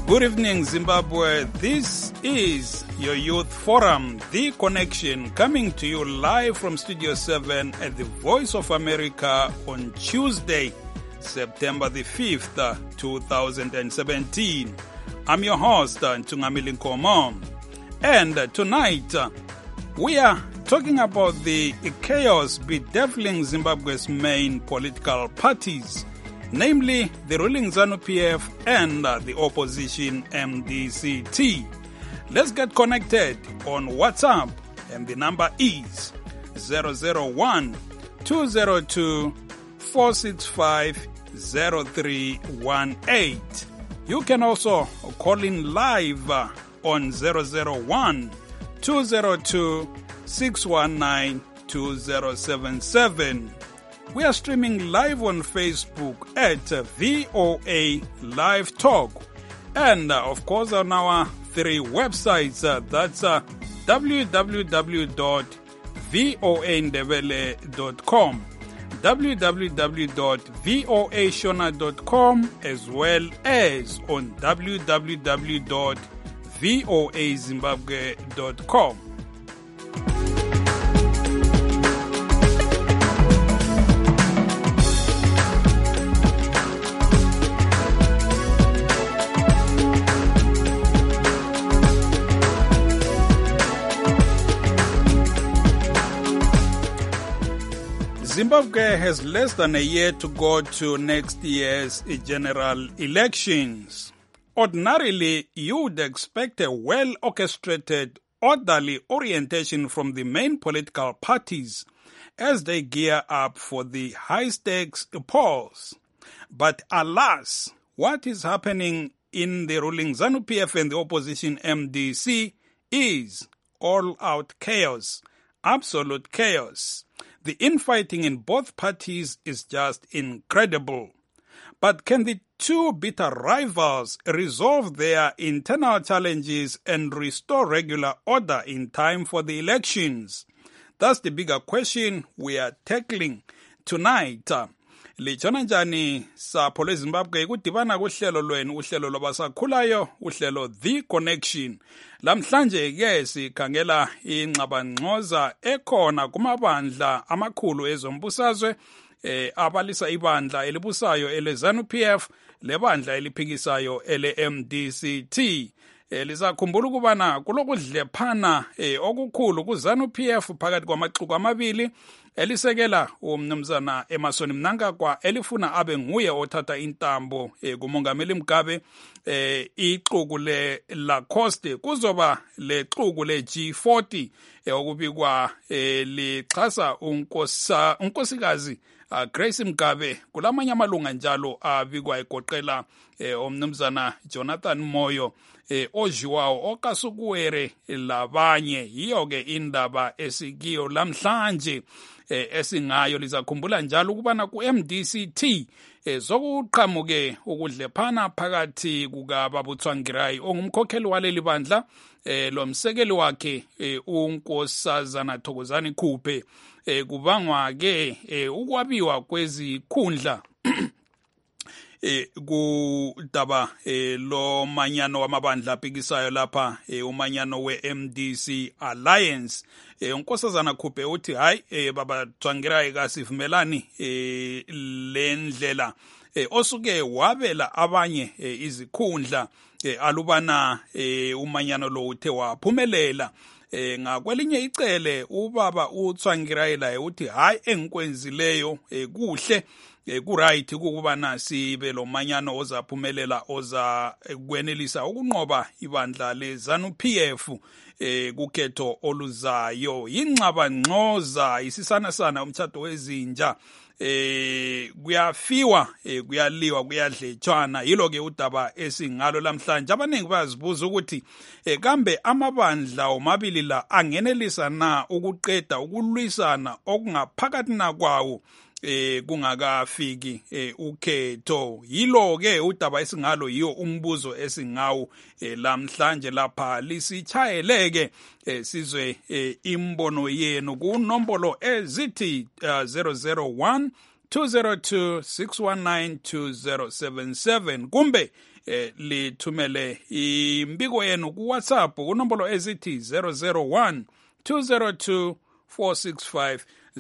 Good evening, Zimbabwe. This is your Youth Forum, The Connection, coming to you live from Studio 7 at the Voice of America on Tuesday, September the 5th, 2017. I'm your host, Ntungamili Nkomo. And tonight, we are talking about the chaos bedeviling Zimbabwe's main political parties, namely the ruling ZANU-PF and the opposition MDC-T. Let's get connected on WhatsApp, and the number is 001-202-465-0318. You can also call in live on 001-202-619-2077. We are streaming live on Facebook at VOA Live Talk. And of course on our three websites, that's www.voandebele.com, www.voashona.com, as well as on www.voazimbabwe.com. Zimbabwe has less than a year to go to next year's general elections. Ordinarily, you would expect a well-orchestrated, orderly orientation from the main political parties as they gear up for the high-stakes polls. But alas, what is happening in the ruling ZANU-PF and the opposition MDC is all-out chaos, absolute chaos. The infighting in both parties is just incredible. But can the two bitter rivals resolve their internal challenges and restore regular order in time for the elections? That's the bigger question we are tackling tonight. Lichona njani sapho leZimbabwe kudibana kuhlelo lwenu, uhlelo lwabasakhulayo, uhlelo The Connection. Lamhlanje ke sikhangela ingxabangxoza ekhona kumabandla amakhulu ezombusazwe, abalisa ibandla elibusayo eleZANU-PF, lebandla eliphikisayo ele-MDC-T. Lisakhumbula ukubana kulokudlephana okukhulu kuZANU-PF phakathi kwamaxuku amabili elisekela umnumzana Emmerson Mnangagwa elifuna abe nguye othatha intambo kumongameli Mugabe. Ixuku le-Lacoste kuzoba lexuku le-G40 okubikwa lixhasa unkosikazi Grace Mugabe. Kulamanye amalunga njalo abikwa egoqela umnumzana Jonathan Moyo, ojiwayo okasukuwere labanye. Yiyo ke indaba esikiyo lamhlanje esingayo. Lizakhumbula njalo ukubana ku-MDC-T sokuqhamuke ukudlephana phakathi kukaBaba Tsvangirai ongumkhokheli waleli bandla lomsekeli wakhe uNkosazana Thokozani Khuphe, kubangwa ke ukwabiwa kwezikhundla kudaba lo manyano wamabandla aphikisayo lapha, umanyano we-MDC Alliance. uNkosazana Khuphe uthi hayi, Baba Tsvangirai kasivumelani lendlela osuke wabela abanye izikhundla alubana umanyano lo uthe waphumelela. Ngakwelinye icele ubaba uTsvangirai laye uthi hayi, engikwenzileyo kuhle, kuright ukubana sibe lo manyano ozaphumelela oza kwenelisa ukunqoba ibandla leZANU-PF kukhetho oluzayo. Ingxabangxoza isisana umthatho wezinja, kuyafiwa, kuyaliwa, kuyadletshwana. Yilo ke udaba esingalo lamhlanje. Abaningi bazibuza ukuthi kambe amabandla omabili la angenelisa na ukuqeda ukulwisana okungaphakathi na kwawo kungakafiki ukhetho. Yilo ke udaba esingalo, yiyo umbuzo esingawo lamhlanje lapha. Lisitshayeleke sizwe imbono yenu ku nombolo ezithi 001 202-619-2077 kumbe lithumele imbiko yenu kuWhatsApp kunombolo ezithi 001 202 465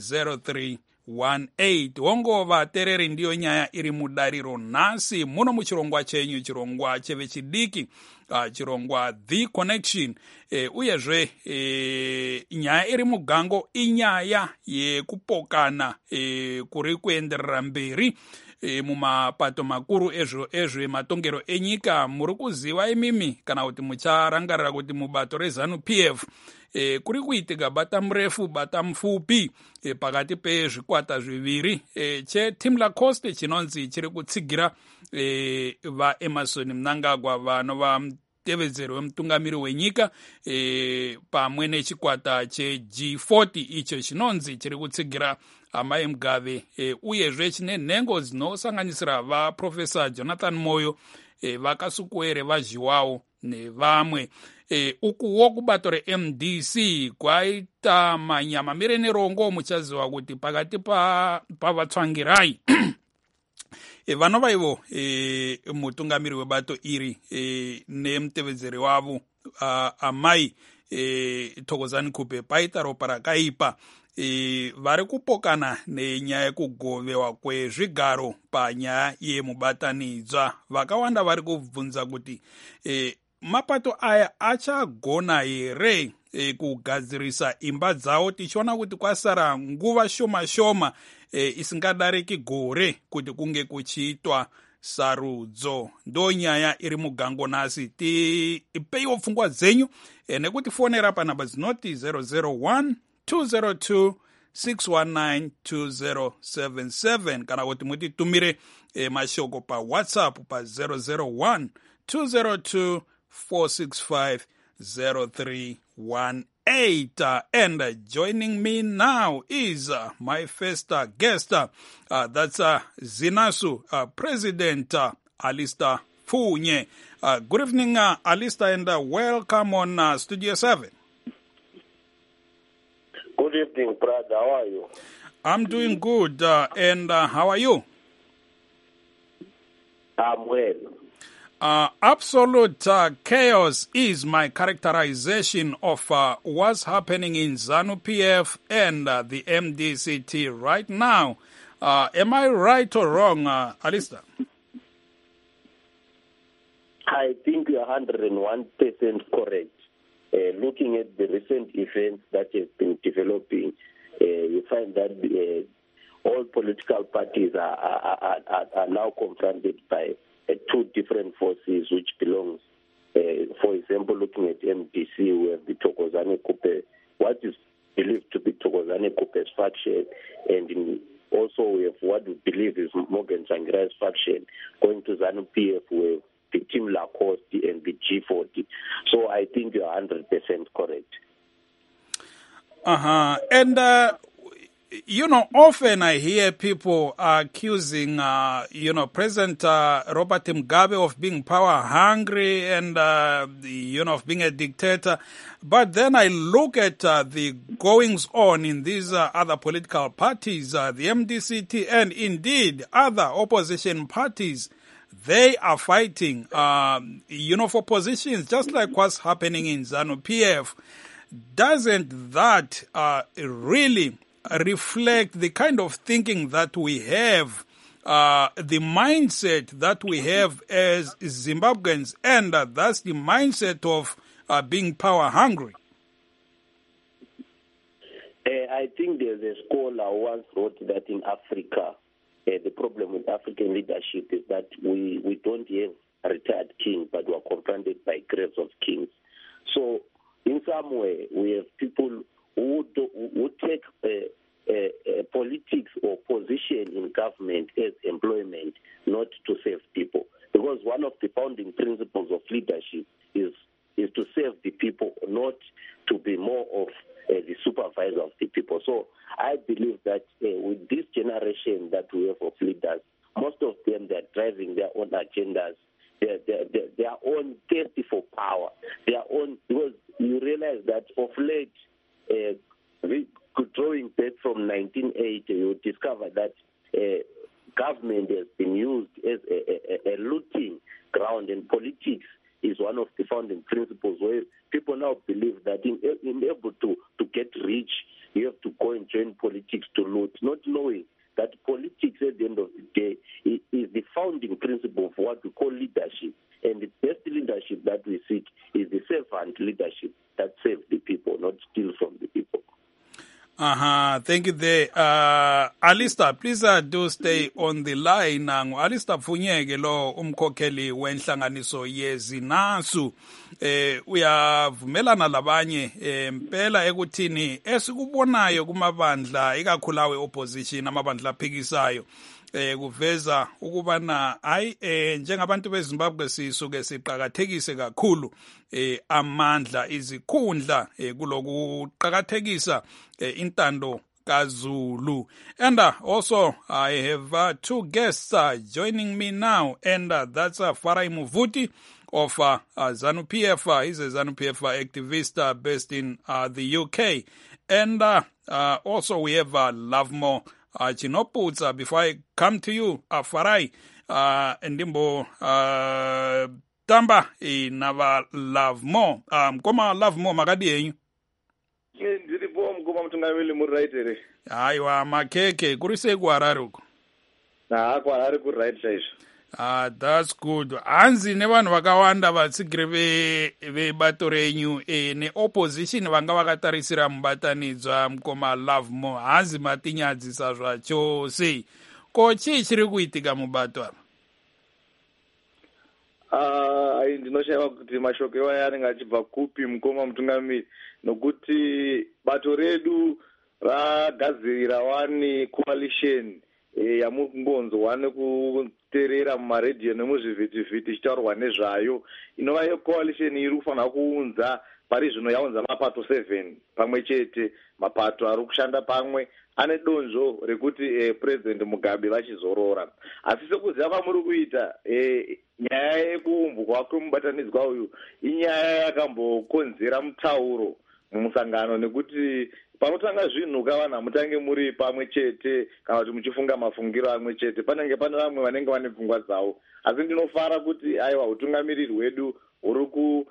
0318. Wongo vatereri ndiyo nyaya iri mudariro nhasi muno muchirongwa chenyu, chirongwa chevechidiki, chirongwa The Connection. Uyezve nyaya iri mugango inyaya yekupokana kuri kuenderera mberi mumapato makuru ezve matongero enyika. Muri kuziva imimi kana kuti mucharangarira kuti mubato reZANU-PF kuri kuitika bata murefu bata mupfupi pakati pezvikwata zviviri cheTeam Lacoste chinonzi chiri kutsigira vaEmerson Mnangagwa vanova mutevedzeri wemutungamiri wenyika pamwe nechikwata cheG40 icho chinonzi chiri kutsigira Amai Mugave uyezve chine nhengo dzinosanganisira vaProfesa Jonathan Moyo, vakasukuwere vazhiwawo nevamwe. Ukuwo kubato reMDC kwaita manyama mire nerongo muchaziva kuti pakati pavatsvangirai vanova ivo mutungamiri webato iri nemutevedzeri wavo Amai Thokozani Kupe paita ropa rakaipa. Vari kupokana nenyaya yekugovewa kwezvigaro panyaya yemubatanidzwa. Vakawanda vari kubvunza kuti mapato aya achagona here kugadzirisa imba dzawo, tichiona kuti kwasara nguva shoma shoma isingadariki gore kuti kunge kuchiitwa sarudzo. Ndo nyaya iri mugango nhasi. Tipeiwo pfungwa dzenyu nekutifonera panhamba dzinoti 001 202 619 2077 kana kuti mutitumire mashoko paWhatsApp pa 001 202 465 0318. And joining me now is my first guest, that's ZINASU President Alistair Pfunye. Good evening, Alistair, and welcome on Studio 7. Good evening, brother. How are you? I'm doing good. And how are you? I'm well. Absolute chaos is my characterization of what's happening in ZANU-PF and the MDCT right now. Am I right or wrong, Alistair? I think you're 101% correct. Looking at the recent events that have been developing, you find that all political parties are now confronted by two different forces which belongs. For example, looking at MDC, we have the Thokozani Kupe, what is believed to be Thokozani Kupe's faction, and also we have what we believe is Morgan Tsvangirai's faction going to ZANU-PF with the Team Lacoste and the G40. So I think you are 100% correct. And often I hear people accusing, President Robert Mugabe of being power hungry and, of being a dictator. But then I look at the goings on in these other political parties, the MDCT, and indeed other opposition parties. They are fighting, for positions, just like what's happening in ZANU-PF. Doesn't that really reflect the kind of thinking that we have, the mindset that we have as Zimbabweans, and that's the mindset of being power hungry? I think there's a scholar who once wrote that in Africa, the problem with African leadership is that we don't have a retired king, but we are confronted by graves of kings. So in some way, we have people who take politics or position in government as employment, not to serve people. Because one of the founding principles of leadership is to serve the people, not to be more of the supervisor of the people. So I believe that with this generation that we have of leaders, most of them, they're driving their own agendas, their own thirst for power, their own, because you realize that of late, drawing back from 1980, you discover that government has been used as a looting ground, and politics is one of the founding principles where people now believe that in able to get rich, you have to go and join politics to loot, not knowing that politics at the end of the day is the founding principle of what we call leadership. And the best leadership that we seek is the servant leadership that serves the people, not steal from the people. Thank you there. Alistair, please do stay on the line. Alistair Pfunyeke lo umkhokheli wenhlanganiso yezinasu. Uyavumelana labanye impela ekuthini esikubonayo kumabandla ikakhulawe opposition amabandla aphikisayo kuveza ukubana hayi njengabantu beZimbabwe sisuke siqhakathekise kakhulu amandla izikhundla kulokuqhakathekisa intando kaZulu. And also I have two guests joining me now, and that's Farai Muvuti of ZANU-PF. He's a ZANU-PF activist based in the UK. And also we have Lovemore Chinoputsa. Before I come to you, Farai, Ndimbo Tamba Nava Lovemore. Koma Lovemore magadi yenyu. Ndiripo mkoma mtungawili muraitere. Aiwa makeke kurise kuHarare uko. kuHarare kuright chaizvo. That's good. Hanzi nevanhu vakawanda vatsigiri vebato renyu neopposition vanga vakatarisira mubatanidzwa mukoma Lovemore. Hanzi matinyadzisa zvacho sei. Ko chii chiri kuitika mubato apa? Ndinoshaiva kuti mashoko iwaya anenge achibva kupi mukoma mutungamiri, nokuti bato redu ragadzirira wani coalition yamuri kungonzwa nekuteerera mumaredhiyo nemuzvivhitivhiti ichitaurwa nezvayo, inova yecoalition iri kufanira kuunza pari zvino yaunza mapato 7 pamwe chete, mapato ari kushanda pamwe ane donzvo rekuti President Mugabe vachizorora. Asi sekuziva kwamuri kuita, nyaya yekuumbwa kwemubatanidzwa uyu inyaya yakambokonzera mutauro mumusangano, nekuti panotanga zvinhu kavanhu hamutange muri pamwe chete kana kuti muchifunga mafungiro amwe chete, panenge pane vamwe vanenge vane pfungwa dzavo. Asi ndinofara kuti aiwa utungamiriri hwedu huri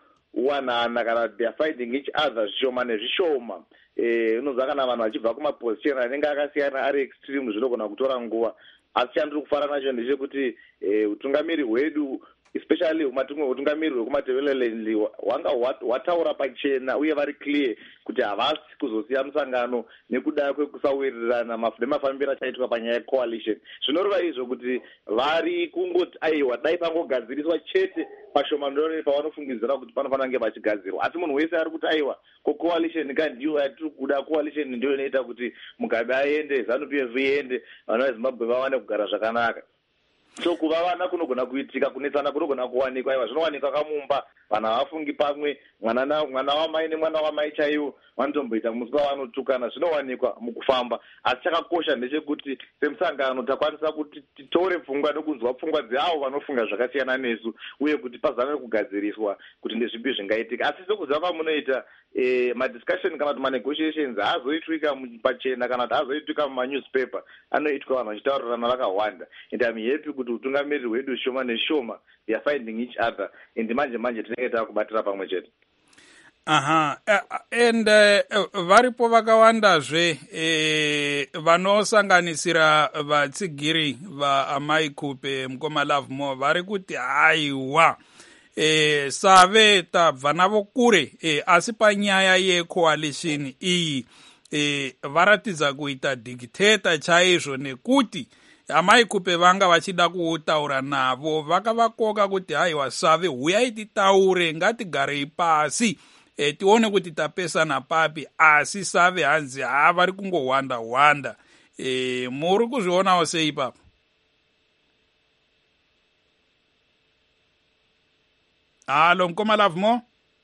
kuwanana kana they are fighting each other zvishoma nezvishoma. Unonzwa kana vanhu vachibva kumaposition anenge akasiyana ari extreme zvinogona kutora nguva, asi chandiri kufara nacho ndechekuti utungamiri hwedu especially utungamiri hwekumatebeleland hwanga hwataura pachena uye vari clear kuti havasi kuzosiya musangano nekuda kwekusawirirana nemafambiro achaitwa panyaya yecoalition. Zvinoreva izvo kuti vari kungoti aiwa dai pangogadziriswa chete pashoma ndoroni pavanofungidzira kuti panofanira kunge pachigadzirwa, asi munhu wese ari kuti aiwa coalition kandiyo yatiri kuda, coalition ndiyo inoita kuti Mugabe aende, ZANU-PF iende, vanhu veZimbabwe vawane kugara zvakanaka. So kuva vana kunogona kuitika, kunetsana kunogona kuwanikwa, aiwa zvinowanikwa kamumba, vanhu havafungi pamwe, mwana wamai nemwana wamai chaiwo vanotomboita musi wavanotukana, zvinowanikwa mukufamba. Asi chakakosha ndechekuti semusangano takwanisa kuti titore pfungwa nekunzwa pfungwa dzeavo vanofunga zvakasiyana nesu, uye kuti pazame kugadziriswa kuti ndezvipi zvingaitika. Asi sekuziva kwamunoita madiscussion kana kuti manegotiations haazoitwika pachena kana kuti haazoitwika mumanewspaper, anoitwa vanhu vachitaurirana vakawanda. And I'm happy kuti utungamiriri hwedu shoma neshoma they are finding each other, and manje tinenge takubatira pamwe chete. And varipo vakawandazve vanosanganisira vatsigiri vaAmai Kupe mukoma Lovemore vari kuti haiwa save tabva navo kure, asi panyaya yecoalition iyi varatidza kuita dictator chaizvo, nekuti Amai Kupe vanga vachida kutaura navo vakavakoka kuti haiwa save huyai titaure, ngatigarei pasi tione kuti tapesana papi. Asi save hanzi vari kungohwanda. Muri kuzvionawo sei ipapo? Hello, mkoma Lovemore?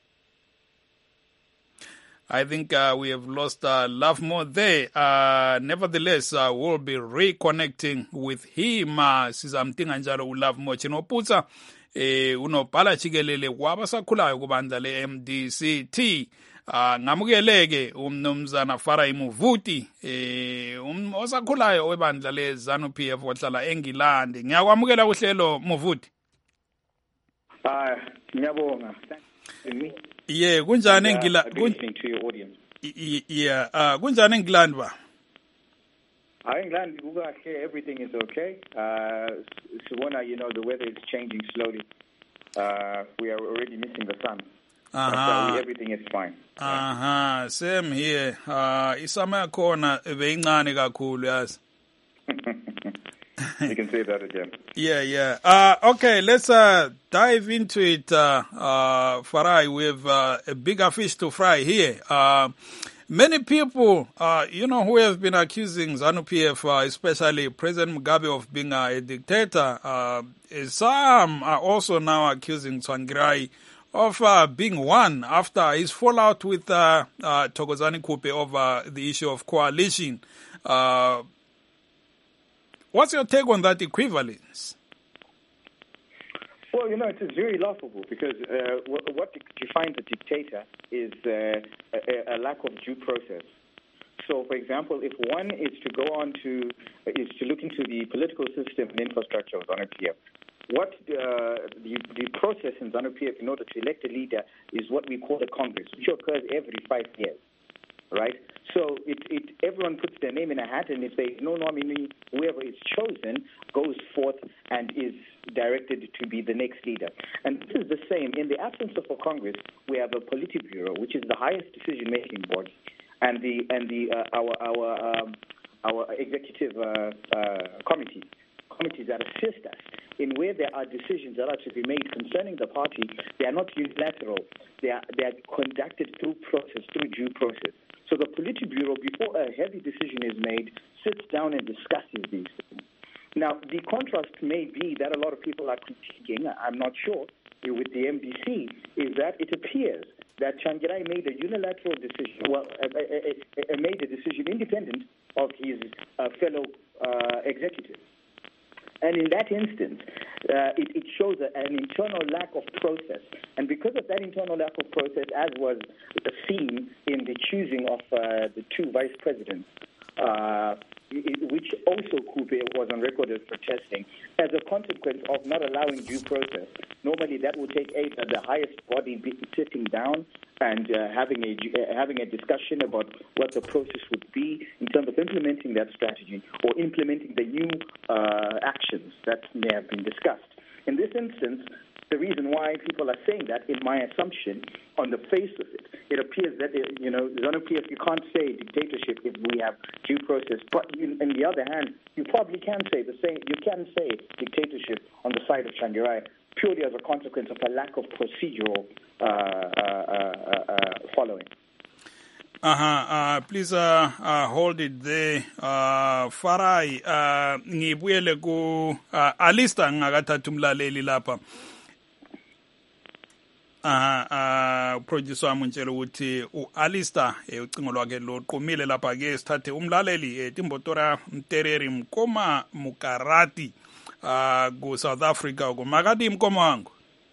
I think we have lost Lovemore there. Nevertheless, we'll be reconnecting with him. Sizamtinga njalo uLovemore Chinoputsa unobhala jikelele kwabasakhulayo kubandla le-MDCT. Ngamukeleke umnumzana Farai Muvuti osakhulayo webandla le-ZANU-PF ohlala eNgilandi. Ngiyakwamukela uhlelo Muvuti. Ngiyabonga. Yeah, kunjani eNgilandi? Kunjani eNgilandi ba? England, everything is okay. Sibona, the weather is changing slowly. We are already missing the sun. Everything is fine. Same here. Isama yakhona beyincane kakhulu yazi. You can say that again. Yeah. Okay, let's dive into it. Farai, we have a bigger fish to fry here. Many people, who have been accusing ZANU-PF, especially President Mugabe, of being a dictator. Some are also now accusing Tsvangirai of being one after his fallout with Thokozani Kupe over the issue of coalition. What's your take on that equivalence? Well, it is very laughable because what defines a dictator is a lack of due process. So, for example, if one is to look into the political system and infrastructure of ZANU-PF, what the process in ZANU-PF in order to elect a leader is what we call a Congress, which occurs every 5 years, right? So everyone puts their name in a hat, and if there is no nominee, whoever is chosen goes forth and is directed to be the next leader. And this is the same. In the absence of a Congress, we have a Politburo, which is the highest decision-making body, and our executive committees that assist us in where there are decisions that are to be made concerning the party. They are not unilateral. They are conducted through due process. So the Politburo, before a heavy decision is made, sits down and discusses these things. Now, the contrast may be that a lot of people are critiquing, I'm not sure, with the MDC, is that it appears that Tsvangirai made a unilateral decision, made a decision independent of his fellow executives. And in that instance, it shows an internal lack of process. And because of that internal lack of process, as was seen in the choosing of the two vice presidents, which also Kupe was on record as protesting, as a consequence of not allowing due process. Normally that would take either the highest body sitting down and having a discussion about what the process would be in terms of implementing that strategy or implementing the new actions that may have been discussed. In this instance, the reason why people are saying that, in my assumption, on the face of it, it appears that, ZANU-PF, you can't say dictatorship if we have due process. But on the other hand, you probably can say the same. You can say dictatorship on the side of Tsvangirai purely as a consequence of a lack of procedural following. Please hold it there. Farai, ngibuyele ku Alistair ngakathatha umlaleli lapha. Producer wami untshela ukuthi uAlistair ucingo lwakhe loqumile lapha ke sithathe umlaleli Timbotora Mtereri Mkoma Mukarati ku South Africa ku Makati Mkoma wangu.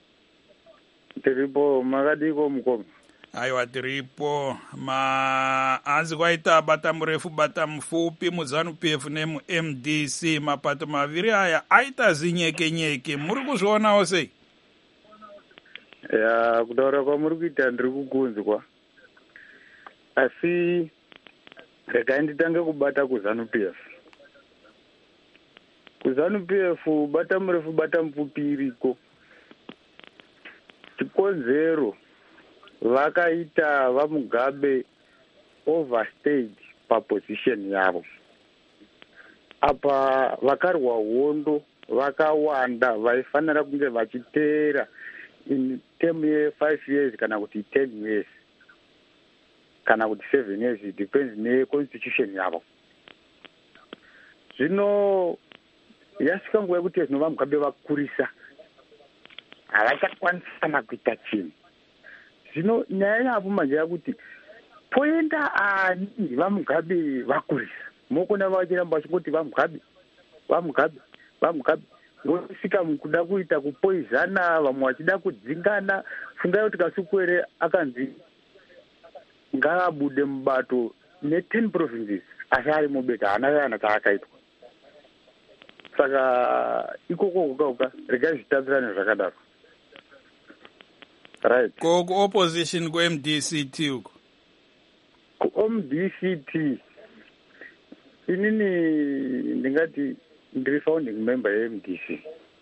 Tripo Makati ko Mkoma. Aiwa Tripo anzi kwaita batamrefu batamfupi mu ZANU-PF nemu MDC mapato maviri aya aita zinyekenyeke muri kuzvionawo sei? Ya kutaura kwamuri kuita ndiri kukunzwa, asi regai nditange kubata kuZANU-PF. KuZANU-PF bata murefu bata mupfupi iriko. Chikonzero vakaita vaMugabe overstayed paposition yavo. Apa vakarwa hondo vakawanda vaifanira kunge vachiteera in term ye 5 years kana kuti 10 years kana kuti 7 years, it depends ne constitution yavo. Zvino yasvika nguva yekuti zvino vaMugabe vakurisa havachakwanisa kuita chinhu. Zvino nyaya yavo manje yakuti poenda ani vaMugabe vakurisa mokona vachiramba vachingoti vaMugabe ngosvika mukuda kuita kupoizana, vamwe vachida kudzingana. Fungai kuti Kasukwere akanzi ngaabude mubato ne10 provinces asi ari mubeta haana kana kaakaitwa. Saka ikoko kuka regai zvitambirane zvakadaro. Right. Ko opposition ku MDCT uko. Ku MDCT inini ndingati ndiri founding member ye MDC.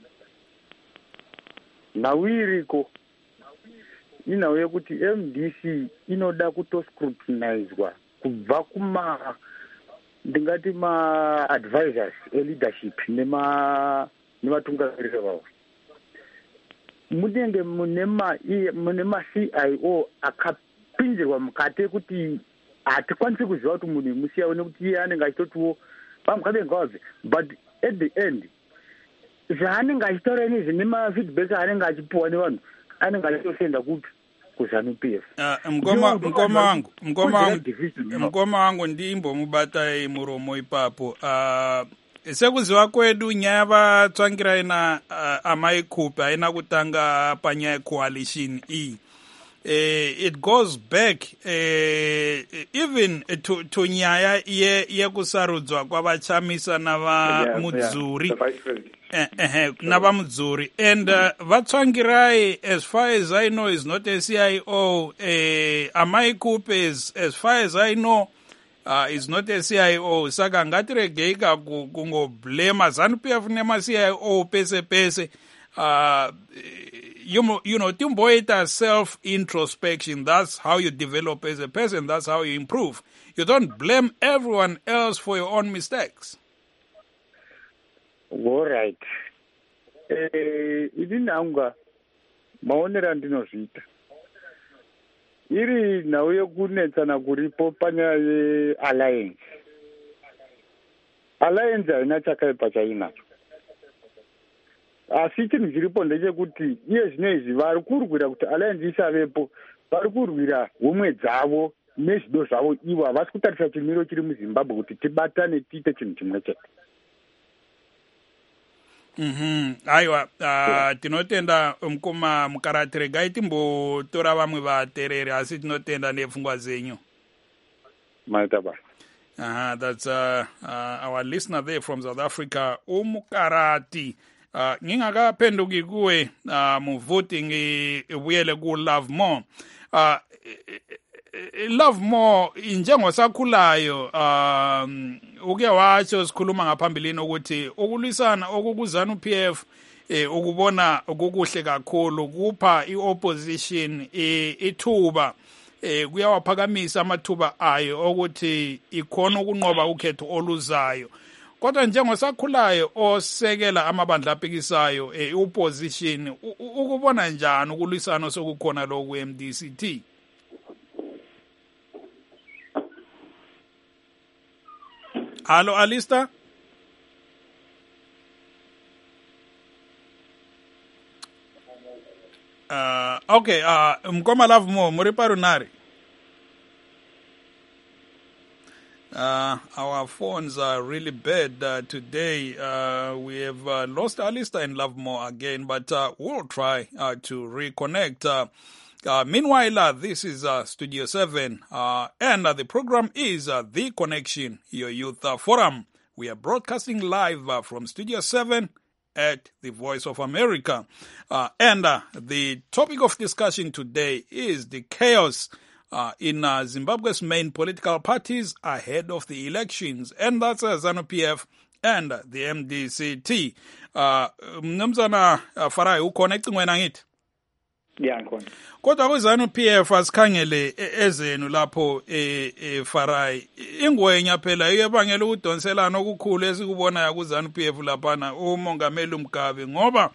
Nawiriko inauye kuti MDC inoda kutoscrutinizwa kubva kuma ndingati ma-advisors e-leadership nematungamiriri vavo. Munenge mune ma-CIO akapinzirwa mukati kuti hatikwanisi kuziva kuti munhu musiyawo nekuti iye anenge achitotiwo vamukade ngavabve, but at the end zvaanenge achitaura inizvi nemafeedback aanenge achipiwa nevanhu anenge achitosenda kupi kuZANU-PF. Mkoma wangu ndimbomubatai muromo ipapo. Sekuziva kwedu nyaya vatsvangira ina amaikupi aina kutanga panyaya coalition iyi. It goes back even to nyaya yekusarudzwa kwavachamisa navamudzuri navamudzuri, and vatsvangirai, as far as I know, is not a CIO. Amaikupi, as far as I know, is not a CIO. Saka ngatiregeika kungoblema ZANU-PF nema-CIO pese pese. You know, timboita self-introspection. That's how you develop as a person. That's how you improve. You don't blame everyone else for your own mistakes. All right. Idini anga maonera ndinozviita. Iri nhau yekunetsana kuripo panyaya ye-alliance. Alliance haina chakaipa chainacho. Asi chinhu chiripo ndechekuti iye zvinezvi vari kurwira kuti alliance isavepo, vari kurwira homwe dzavo nezvido zvavo ivo. Havasi kutarisa chimiro chiri muZimbabwe kuti tibatane tiite chinhu chimwe chete. Aiwa, tinotenda mukoma Mukarati, regai timbotora vamwe vaterere asi tinotenda nepfungwa zenyu. Maita basa. That's our listener there from South Africa, Mukarati. Ngingakapenduki kuwe muvoting ibuyele ku Love More. Love More njengosakhulayo uke watsho sikhuluma ngaphambilini ukuthi ukulwisana okukuZANU-PF ukubona okukuhle kakhulu kupha iopposition ithuba kuyawaphakamisa amathuba ayo ukuthi ikhona ukunqoba ukhetho oluzayo. Kodwa njengosakhulayo osekela amabandla aphikisayo opposition ukubona njani ukulwisana sokukhona lokhu MDCT? Hello, Alistair? Okay, Mkoma Love More, Muriparunari. Our phones are really bad today. We have lost Alistair and Love More again, but we'll try to reconnect. Meanwhile, this is Studio 7, and the program is The Connection, your youth forum. We are broadcasting live from Studio 7 at the Voice of America. And the topic of discussion today is the chaos in Zimbabwe's main political parties ahead of the elections, and that's ZANU-PF and the MDCT. Mnumzana Farai, uconnecting when I hit? Yeah, I'm going. Kodwa kuZANU-PF asikhangele ezenu lapho Farai ingwenya phela iyebangela ukudonselana okukhulu esikubonayo kuZANU-PF laphana uMongameli Mugabe, ngoba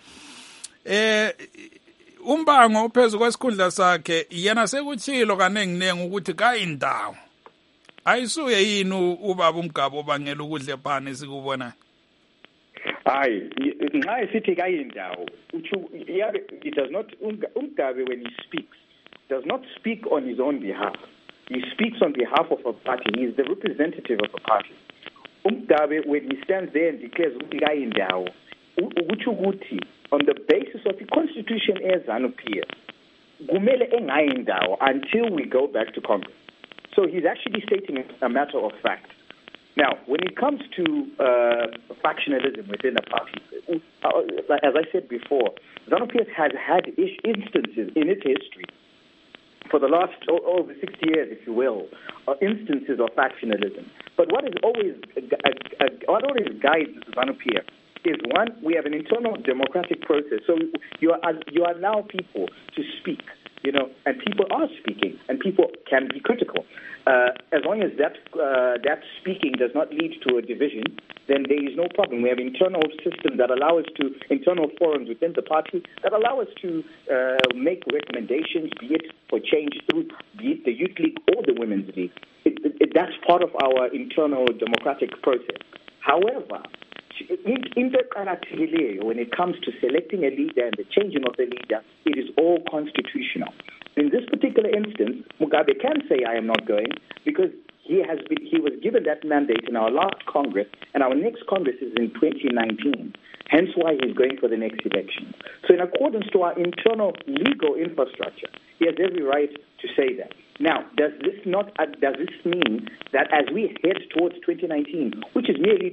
umbango ophezu kwesikhundla sakhe yena sekuthilo kanenginengi ukuthi kayindawo ayisuye yini ubaba uMgabe obangela ukudle phana esikubona. Hayi, nxa esithi kayindawo it does not, Mugabe when he speaks does not speak on his own behalf. He speaks on behalf of a party. He is the representative of a party. Mugabe, when he stands there and declares ukuthi kayindawo, ukuthi on the basis of the constitution eZANU-PF, kumele engayindawo until we go back to Congress. So he's actually stating a matter of fact. Now, when it comes to factionalism within the party, as I said before, ZANU-PF has had instances in its history for the last over 60 years, if you will, instances of factionalism. But what always guides ZANU-PF is, one, we have an internal democratic process. So you allow people to speak, and people are speaking, and people can be critical. As long as that speaking does not lead to a division, then there is no problem. We have internal systems that allow us to, internal forums within the party that allow us to make recommendations, be it for change through, be it the Youth League or the Women's League. That's part of our internal democratic process. However, when it comes to selecting a leader and the changing of the leader, it is all constitutional. In this particular instance, Mugabe can say, I am not going, because he was given that mandate in our last Congress, and our next Congress is in 2019. Hence why he's going for the next election. So in accordance to our internal legal infrastructure, he has every right to say that. Now, does this mean that as we head towards 2019, which is merely,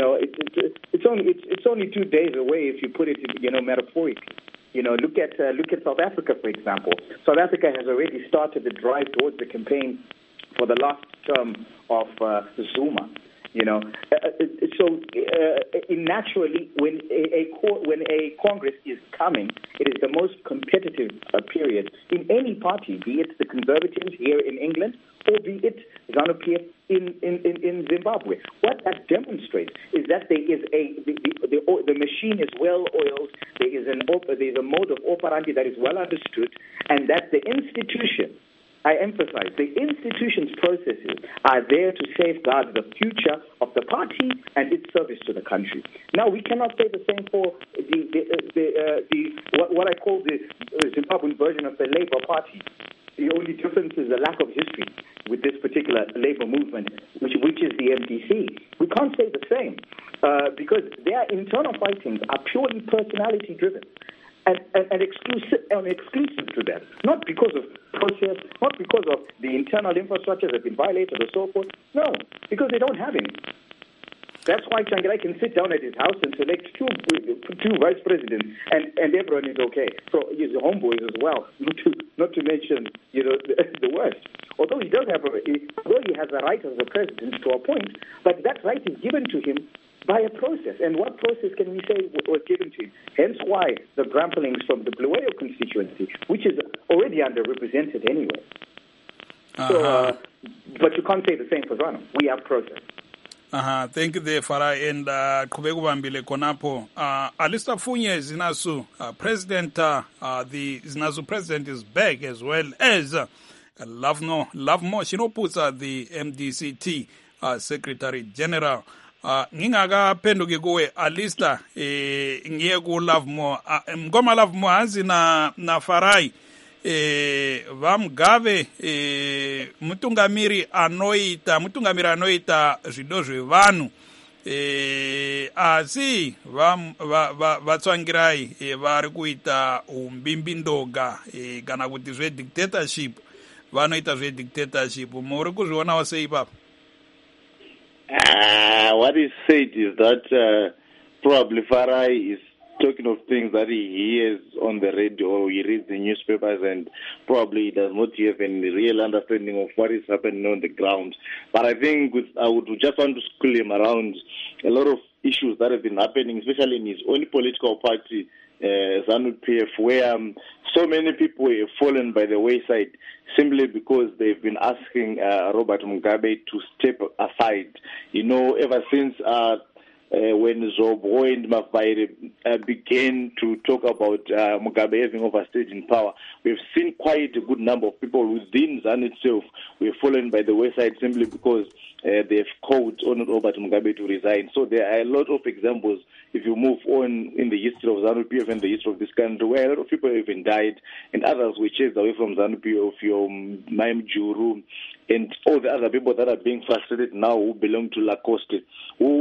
it's only 2 days away if you put it, metaphorically. Look at South Africa, for example. South Africa has already started the drive towards the campaign for the last term of Zuma. Naturally, when a Congress is coming, it is the most competitive period in any party, be it the Conservatives here in England or be it ZANU-PF in Zimbabwe. What that demonstrates is that there is the machine is well oiled. There is a mode of operandi that is well understood, and that the institution, I emphasize, the institution's processes are there to safeguard the future of the party and its service to the country. Now, we cannot say the same for what I call the Zimbabwean version of the Labour Party. The only difference is the lack of history with this particular labor movement, which is the MDC. We can't say the same because their internal fightings are purely personality-driven. And exclusive to that, not because of process, not because of the internal infrastructures that have been violated or so forth. No, because they don't have any. That's why Tsvangirai can sit down at his house and select two vice presidents, and everyone is okay. So his homeboys as well, not to mention the worst. Although he has a right as a president to appoint, but that right is given to him by a process. And what process can we say was given to him? Hence why the grumblings from the Bulawayo constituency, which is already underrepresented anyway. So, but you can't say the same for ZANU. We have process. Thank you there, Farah. And kubekubambile konapo. Alistair Funye Zinasu, president, the Zinasu president is back, as well as Lovemo Shinoputsa, the MDCT secretary general. Ngingakaphenduki kuwe Alistair ngiye ku Lovemo ngoma Lovemo hazi na Farai vamugave mutungamiri anoita zvido zvevanhu asi vatsvangirai vari kuita umbimbindoga kana kuti zvedictatorship vanoita zvedictatorship muri kuzvionawo sei ipapo? What is said is that probably Farai is talking of things that he hears on the radio or he reads the newspapers, and probably he does not have any real understanding of what is happening on the ground. But I think I would just want to school him around a lot of issues that have been happening, especially in his own political party, ZANU-PF, where so many people have fallen by the wayside simply because they've been asking Robert Mugabe to step aside. Ever since when Zobo and Mafaire began to talk about Mugabe having overstayed in power, we've seen quite a good number of people within ZANU itself who have fallen by the wayside simply because they've called on Robert Mugabe to resign. So there are a lot of examples, if you move on in the history of ZANU-PF and the history of this country, where a lot of people have even died and others were chased away from ZANU-PF, your Maim Juru, and all the other people that are being frustrated now who belong to Lacoste, who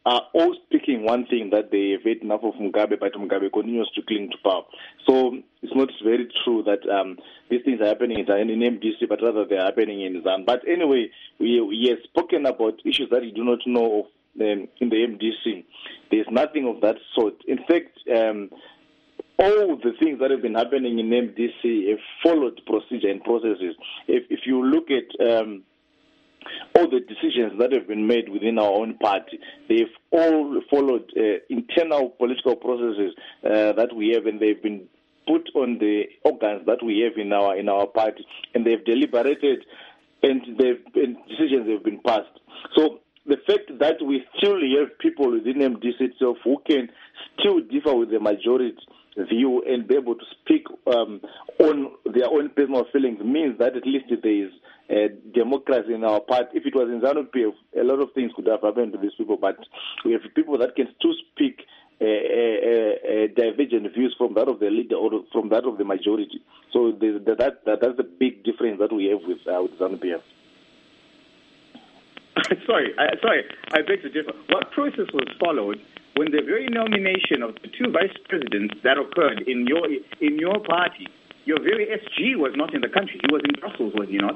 are all speaking one thing, that they have had enough of Mugabe, but Mugabe continues to cling to power. So it's not very true that these things are happening in MDC, but rather they are happening in ZANU. But anyway, we have spoken about issues that you do not know of in the MDC. There's nothing of that sort. In fact, all the things that have been happening in MDC have followed procedure and processes. If you look at all the decisions that have been made within our own party, they've all followed internal political processes that we have, and they've been put on the organs that we have in our party, and they've deliberated, and decisions have been passed. So the fact that we still have people within MDC itself who can still differ with the majority view and be able to speak on their own personal feelings means that at least there is democracy in our party. If it was in ZANU-PF, a lot of things could have happened to these people, but we have people that can still speak divergent views from that of the leader or from that of the majority. So that's the big difference that we have with ZANU-PF. Sorry, I beg to differ. What process was followed when the very nomination of the two vice presidents that occurred in your party? Your very SG was not in the country; he was in Brussels, was he not?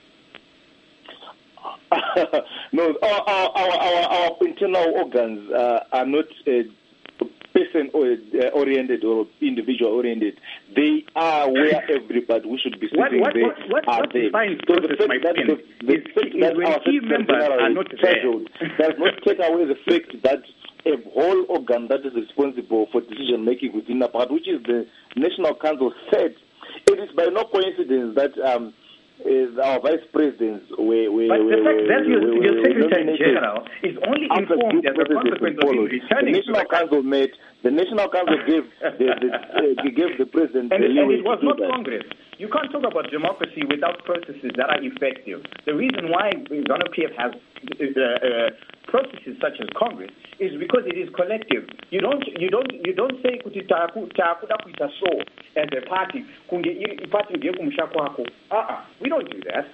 No, our internal organs are not person-oriented or individual-oriented. They are where everybody we should be sitting. What defines process, my friend, is when key members are not there. Does not take away the fact that a whole organ that is responsible for decision-making within the party, which is the National Council, said it is by no coincidence that our vice presidents were. But the fact that your Secretary General is only informed as a consequence of him returning. The National Council met. The National Council gave the president. And it was not Congress. You can't talk about democracy without processes that are effective. The reason why ZANU-PF has processes such as Congress is because it is collective. You don't say kuti takuda kuita so as a party party ngiye kumusha kwako. We don't do that.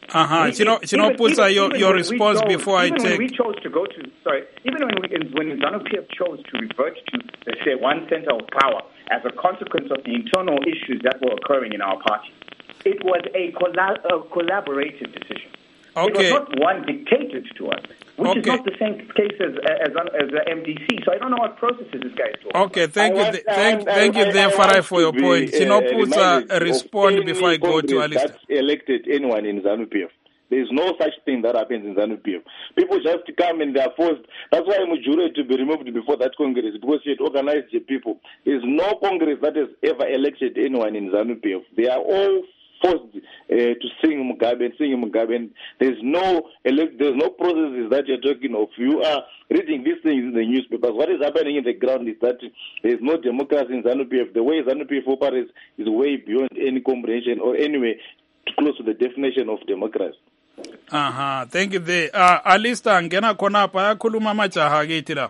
Your response before I take. When we chose to go to, even when ZANU-PF chose to revert to, let's say, one center of power as a consequence of the internal issues that were occurring in our party, it was a collaborative decision. Okay. It was not one dictated to us, which is not the same case as the MDC. So I don't know what processes this guy is talking about. Okay, thank you there, Farai, for your point. Respond before I go to Alistair. That elected anyone in ZANU-PF. There is no such thing that happens in ZANU-PF. People just come and they are forced. That's why Mujuru had to be removed before that Congress, because he had organized the people. There is no Congress that has ever elected anyone in ZANU-PF. They are all forced to sing Mugabe. And there's no processes that you're talking of. You are reading these things in the newspapers. What is happening in the ground is that there's no democracy in ZANU-PF. The way ZANU-PF operates is way beyond any comprehension or anyway close to the definition of democracy. Thank you there. Alistair, ngena khona pa yakhuluma majaha kithi la.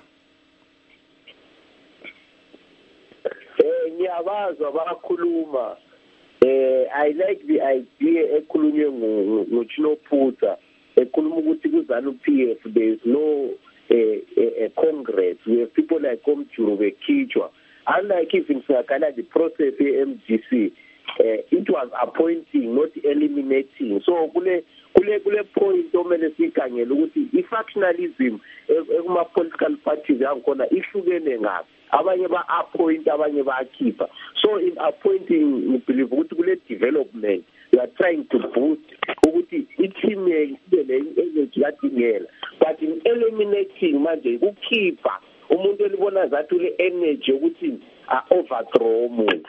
Ngiyabazwa bakhuluma. I like the idea ekhulunywe nguChinoputsa ekhuluma ukuthi kuZANU-PF there is no a Congress. We have people like Komjuru bekhitshwa. Unlike even the process MDC, it was appointing, not eliminating. So kule point omele sikhangele ukuthi i-factionalism ekuma political parties yankhona ihlukene ngapi. Abanye ba-appoint, abanye ba-keeper. So in appointing, we believe ukuthi kule development, we are trying to boost ukuthi i-team ibe ne-energy kadingela. But in eliminating manje kukhipha umuntu elibona zathi ule energy ukuthi overthrow umuntu.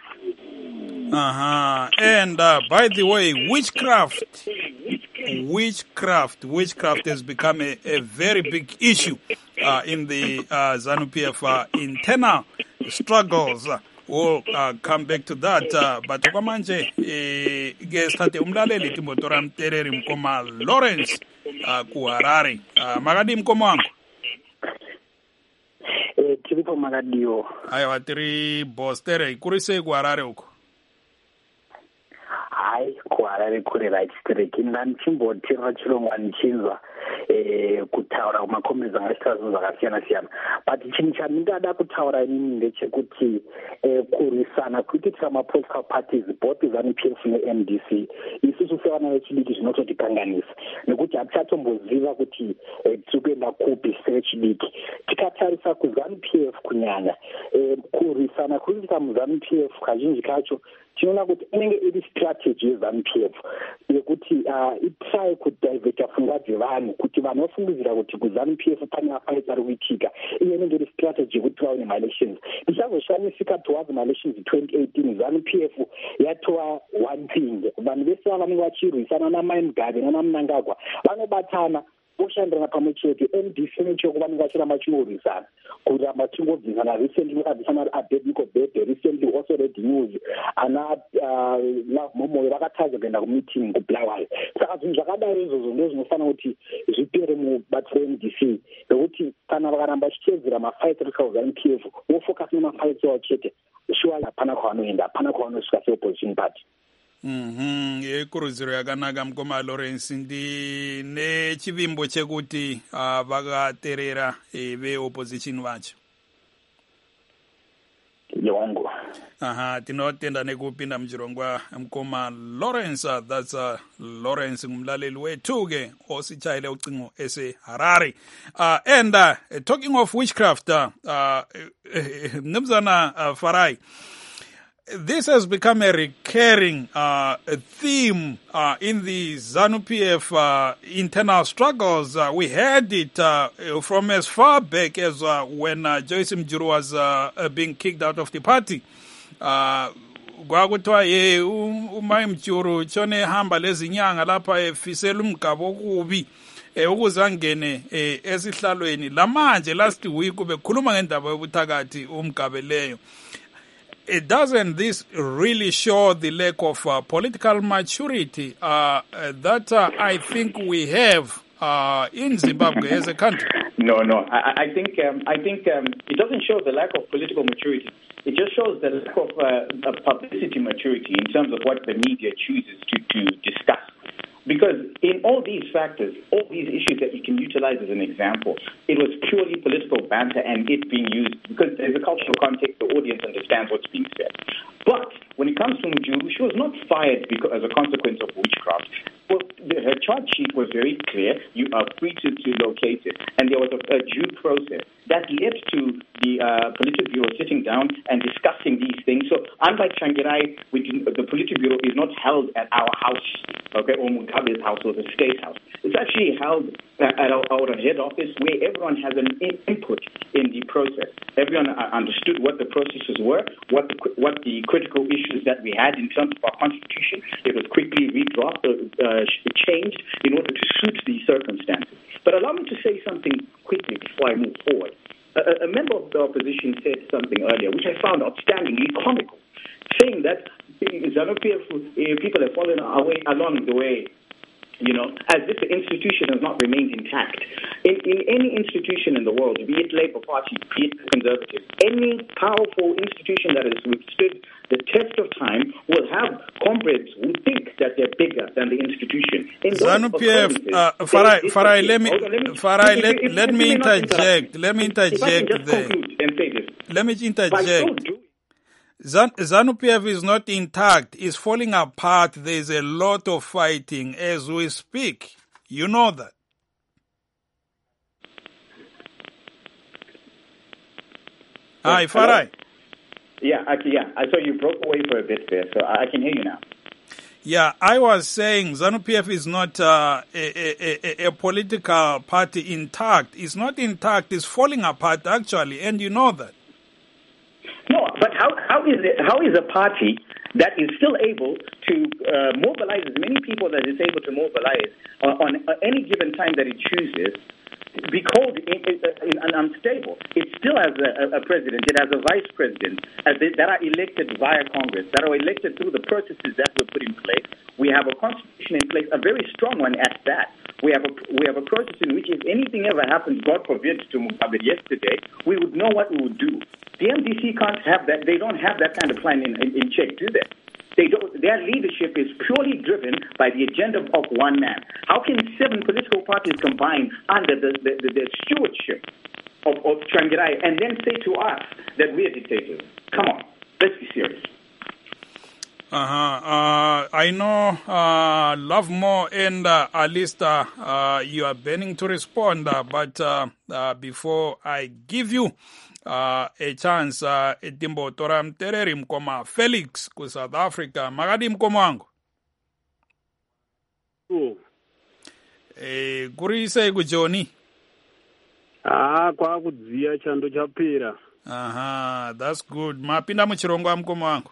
And by the way, witchcraft has become a very big issue in the ZANU-PF internal struggles. We'll come back to that. But kwamanje gestate umlaleli timbotora mtereri mkoma Lawrence ku Harare. Magadi mkomo wangu. Tiripo magadio. Ayo atiri bostere kurise ku Harare uko. hayi kuharare kuri right track ndandichimboteerera chirongwa ndichinzwa kutaura kumakomezi angaita zvinhu zvakasiyana-siyana, but chinhu chandingada kutaura inini ndechekuti kurwisana kuitira mapolitical parties both ZANU-PF neMDC isusu sevana vechidiki zvinototikanganisa nekuti hatichatomboziva kuti tiri kuenda kupi sevechidiki. Tikatarisa kuZANU-PF kunyanya kurwisana kuitira muZANU-PF kazhinji kacho tinoona kuti inenge iri strategy yeZANU-PF yekuti itry kudivheta pfungwa dzevanhu kuti vanhu vafungidzira kuti kuZANU-PF pane mafaiti ari kuitika. Iyo inenge iri strategy yekuti vaone maelections. Ndichazoshamisika towards maelections 2018 ZANU-PF yatova one thing. Vanhu vese vanenge vachirwisana naMai Mugabe naMnangagwa vanobatana voshandirana pamwe chete. MDC nechoko vanenge vachiramba chinorwisana kuramba chingobvisana. Recently vakabvisana Abednego Bebe, recently also read news ana Love Momoyo vakataza kuenda kumeeting kuBulawayo. Saka zvinhu zvakadaro izvozvo ndo zvinofanira kuti zvipere mubatsiro MDC nokuti kana vakaramba chichedzera mafight ZANU-PF vofocus nemafight avo chete sure hapana kwavanoenda, hapana kwavanosvika seopposition party. Yekurudziro yakanaka mukoma Lawrence. Ndine chivimbo chekuti vakaterera veopposition vacho. Yongo. Tinotenda nekupinda mchirongwa mkoma Lawrence. That's Lawrence ngumlaleli wethu ke osichayile ucingo ese Harare. And talking of witchcraft, Mnumzana Farai, this has become a recurring theme in the ZANU-PF internal struggles. We had it from as far back as when Joyce Mjuru was being kicked out of the party. Kwakuthiwa ye uMai Mjuru chone hamba lezinyanga lapha efisela umgabo okubi ukuze angene esihlalweni. Lamanje last week bekhuluma ngendaba yobuthakathi umgabe leyo. Doesn't this really show the lack of political maturity that I think we have in Zimbabwe as a country? No. I think it doesn't show the lack of political maturity. It just shows the lack of publicity maturity in terms of what the media chooses to discuss. Because in all these factors, all these issues that you can utilize as an example, it was purely political banter and it being used because there's a cultural context, the audience understands what's being said. But when it comes to Mjuru, she was not fired as a consequence of witchcraft. Well, her charge sheet was very clear. You are free to locate it. And there was a due process that led to the Politburo sitting down and discussing these things. So unlike Changirai, the Politburo is not held at our house, okay, or Mugabe's house or the state house. It's actually held at our head office where everyone has an input in the process. Everyone understood what the processes were, what the critical issues that we had in terms of our constitution. It was quickly changed in order to suit the circumstances. But allow me to say something quickly before I move forward. A member of the opposition said something earlier, which I found outstandingly comical, saying that ZANU-PF people have fallen away along the way, as if the institution has not remained intact. In any institution in the world, be it Labour Party, be it Conservative, any powerful institution that has withstood the test of time will have comrades who think that they're bigger than the institution. ZANU-PF, Farai, let me interject. Let me interject there. Let me interject. ZANU-PF is not intact. It's falling apart. There's a lot of fighting as we speak. You know that. Hi, Farai. Yeah. I saw you broke away for a bit there, so I can hear you now. Yeah, I was saying ZANU-PF is not a political party intact. It's not intact. It's falling apart, actually, and you know that. No, but how is a party that is still able to mobilize as many people that it's able to mobilize on any given time that it chooses be called unstable? It still has a president, it has a vice president that are elected via Congress, that are elected through the processes that were put in place. We have a constitution in place, a very strong one at that. We have a process in which if anything ever happens, God forbid, to Mugabe yesterday, we would know what we would do. The MDC can't have that. They don't have that kind of plan in check, do they? They their leadership is purely driven by the agenda of one man. How can 7 political parties combine under the stewardship of Tsvangirai and then say to us that we are dictators? Come on, let's be serious. I know Lovemore and Alistair, you are burning to respond, but before I give you a chance, Timbo Tora Mtereri Mkoma Felix ku South Africa, Magadi Mkoma wangu. Kurise kujoni. Kwa kudziya chando chapera. That's good. Mapinda muchirongwa Mkoma wangu.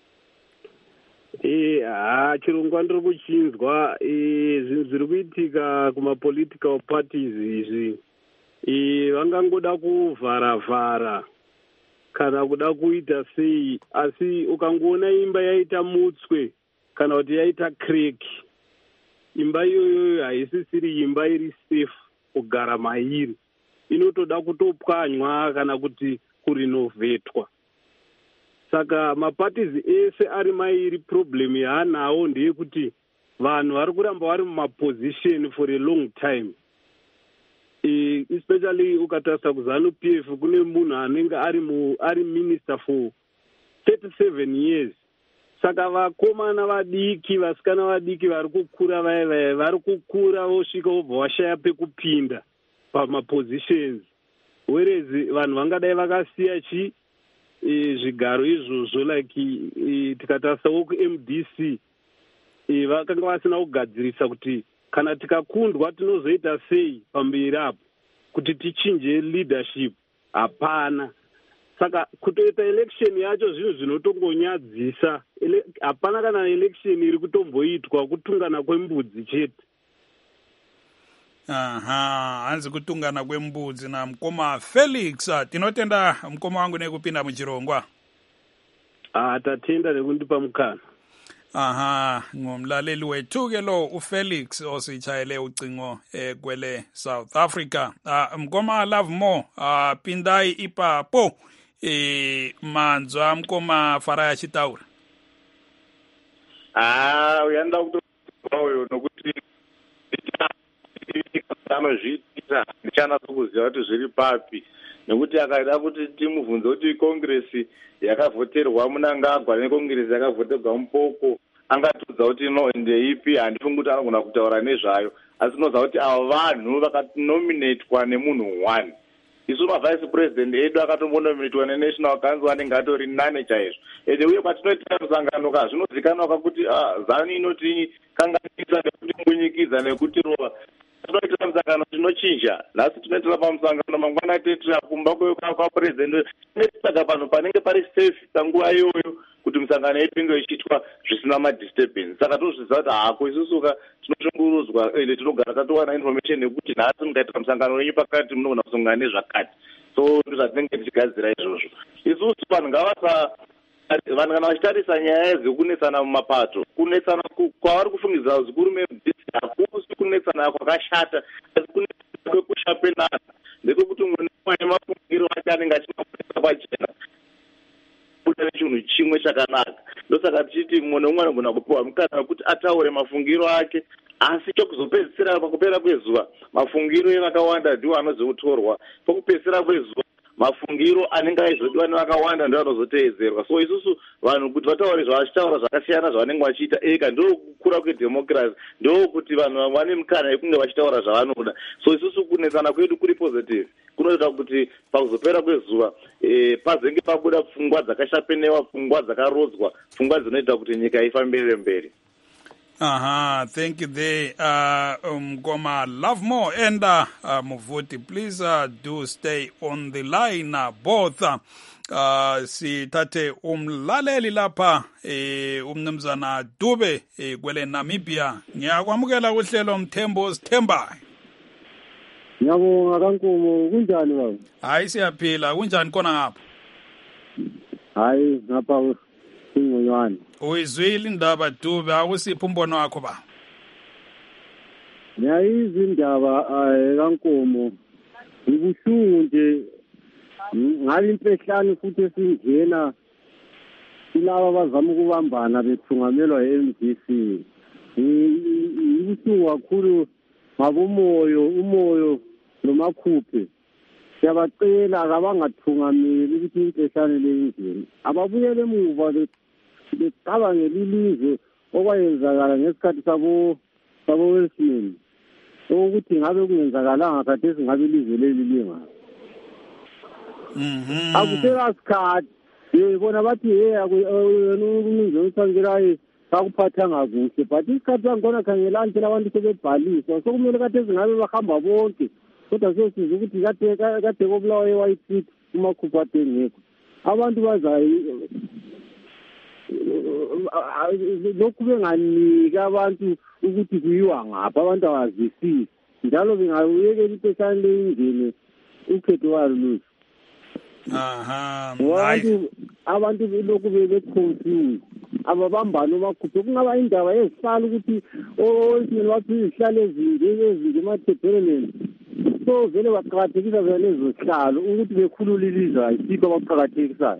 Chirongwa ndiri kuchinzwa zvinhu zviri kuitika kuma-political parties izvi. Vangangoda kuvhara-vhara kana kuda kuita sei, asi ukangoona imba yaita mutswe kana kuti yaita crack, imba iyoyo haisisiri imba iri safe kugara mairi, inotoda kutopwanywa kana kuti kurinovhetwa. Saka maparties ese ari mairi, problem yaanawo ndeyekuti vanhu vari kuramba vari mumaposition for a long time. Especially ukatarisa kuZANU-PF kune munhu anenge ari minister for 37 years. Saka vakomana vadiki, vasikana vadiki vari kukura vari kukura vosvika vobva vashaya pekupinda pamapositions. Whereas vanhu vangadai vakasiya zvigaro izvozvo, like tikatarisawo kuMDC vakanga vasina kugadzirisa kuti kana tikakundwa tinozoita sei pamberi apo kuti tichinje leadership. Hapana. Saka kutoita election yacho zvinhu zvinotongonyadzisa. Hapana kana election iri kutomboitwa, kutungana kwembudzi chete. Hanzi kutungana kwembudzi. Na Mkoma Felix, tinotenda Mkoma wangu nekupinda muchirongwa. Tatenda nekundipa mukana. Ngumlaleli wethu ke lo uFelix osichayele ucingo kwele South Africa. Mkoma Lovemore, pindai ipapo manzwa Mkoma Faraya Chitaura. Uyanda kutoyo nokuti zviita ndichana sokuziva kuti zviri papi, nekuti akaida kuti timubvunze kuti kongresi yakavhoterwa munangagwa nekongresi yakavhoterwa mupoko, angatudza kuti no ndeipi. Handifungi kuti anogona kutaura nezvayo, asi tinoziva kuti ava vanhu vakanominatwa nemunhu one. Isu mavice president edu akatombonominatwa nenational council anenge atori 9 chaizvo. Ende uye kwatinoita musangano ka zvinozikanwa kuti ZANU inotikanganisa nekuti munyikidza nekuti rova. Tinoita musangano tinochinja, nhasi tinoitira pamusangano mangwana tetira kumba kwapresident. Saka pano panenge pari safe panguva iyoyo kuti musangano yedu inge ichiitwa zvisina madisturbance. Saka tozviziva kuti hako isusuka tinoshungurudzwa ende tinogara tatowana information yekuti nhasi mungaitira musangano wenyu pakati munogona kusongana nezvakati. So ndozvatinenge tichigadzira izvozvo. Isusu vanhu vanhu kana vachitarisa nyaya dzekunesana mumapato, kunetsana kwavari kufungidzira zvikuru mebhisi hakusi kunetsana kwakashata, asi kunetsana kwekushapenana ndekwokuti umwe nemumwe mafungiro ake anenge achimafunisa pachena kuda nechinhu chimwe chakanaka. Ndosaka tichiti mumwe nemumwe anogona kupiwa mukana wekuti ataure mafungiro ake, asi chokuzopedzisira pakupera kwezuva mafungiro evakawanda ndiwo anozotorwa. Pakupedzisira kwezuva mafungiro anenge aizodiwa nevakawanda ndiwo anozoteedzerwa. So isusu vanhu kuti vataure zvavachitaura zvakasiyana zvavanenge vachiita ega, ndo kukura kwedhemokirasi, ndo kuti vanhu vane mukana yekunge vachitaura zvavanoda. So isusu kunetsana kwedu kuri positive, kunoita kuti pakuzopera kwezuva pazenge pabuda pfungwa dzakashapenewa, pfungwa dzakarodzwa, pfungwa dzinoita kuti nyika ifambire mberi. Thank you there, Mkoma Lovemore and Muvuti. Please do stay on the line, both. Sitate umlaleli lapha umnumzana Dube kwele Namibia. Ngiyakwamukela kuhlelo Mthembo Sithembayo. Ngiyabonga kaNkomo, kunjani baba? Hayi siyaphila, kunjani khona ngapha? Hayi ngapha ingonyane. Uyizwile indaba Dube, akusiphi umbono wakho ba? Ngiyayizwa indaba kaNkomo. Ngibuhlungu nje ngale impehlane futhi esingena kulaba abazama ukubambana bethungamelwa yi-MDC. Ibuhlungu kakhulu umoyo nomakhuphe. Siyabacela kabangathungameli ukuthi impeshane leyindlela. Ababuyele emuva becabangela ilizwe okwayenzakala ngesikhathi sabo Wilson. Ukuthi ngabe kungenzakalanga khathesi ngabe ilizwe leli lingayo. Akusela sikhathi bona bathi umnumzane uTsvangirai akuphathanga kuhle, but isikhathi sangkhona khangela nje abantu sebebhaliswa, sokumele khathesi ngabe bahamba bonke, kodwa sesiza ukuthi kade kobulawa eWhite umakhupha atengekho. Abantu bazayo lokhu benganika abantu ukuthi kuyiwa ngapha, abantu abazwisisi njalo bengayekela impeshane leyingene ukhetho walo luthi. Abantu lokhu beconfuse ababambana bakhuphe kungaba indaba ezihlala ukuthi owesimeni wathi izihlalo ezinje emathebheleni, so vele baqakathekisa vele lezo zihlalo ukuthi bekhulule ilizwe ayisikho abaqakathekisayo.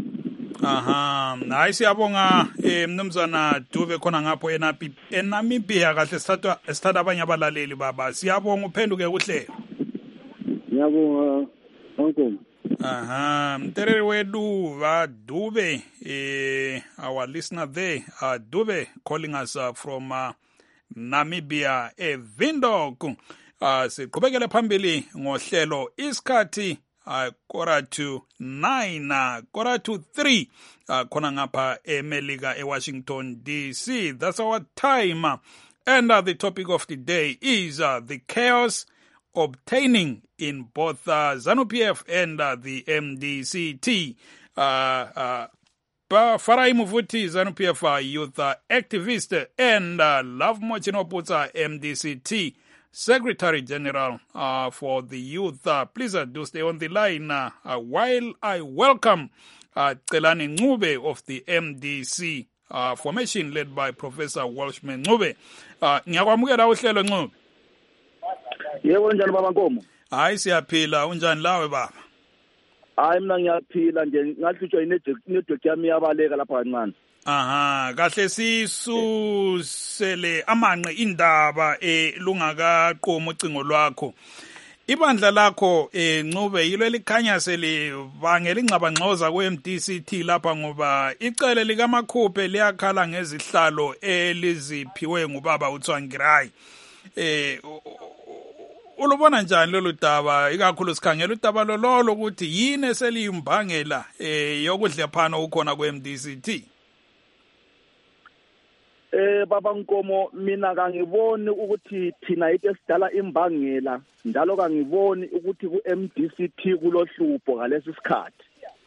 Hayi siyabonga mnumzana Dube khona ngapho eNamibia kahle sithatha abanye abalaleli baba. Siyabonga uphenduke kuhlelo. Ngiyabonga Nkomo. Mterere wedu Dube, our listener there, Dube calling us from Namibia, Windhoek. Siqhubekele phambili ngohlelo isikhathi 8:45, 8:45 khona ngapha eMelika eWashington DC. That's our time. And the topic of the day is the chaos obtaining in both ZANU-PF and the MDCT. Farai Muvuti, ZANU-PF youth activist, and Love Mochinoputsa, MDCT Secretary General for the youth. Please do stay on the line while I welcome Celani Ncube of the MDC formation led by Professor Welshman Ncube. Ngiyakwamukela uhlelo Ncube. Yebo njalo baba Nkomo. Hayi siyaphila, unjani lawe baba? Hayi mina ngiyaphila nje, ngahlutshwa network yami yabaleka lapha kancane. Kahle sisusele amanqe indaba lungakaqomo ucingo lwakho. Ibandla lakho Ncube yilo elikhanya selibangela ingxabangxoza kweMDCT lapha ngoba icele likaMakhuphe liyakhala ngezihlalo eliziphiwe ngubaba uTsvangirai. Ulubona njani lolu daba, ikakhulu sikhangela udaba lolo ukuthi yini eseliyimbangela yokudlephana ukhona kweMDCT? Baba Nkomo, mina kangiboni ukuthi thina into esidala imbangela, njalo kangiboni ukuthi ku-MDCT kulohlupho ngalesi sikhathi.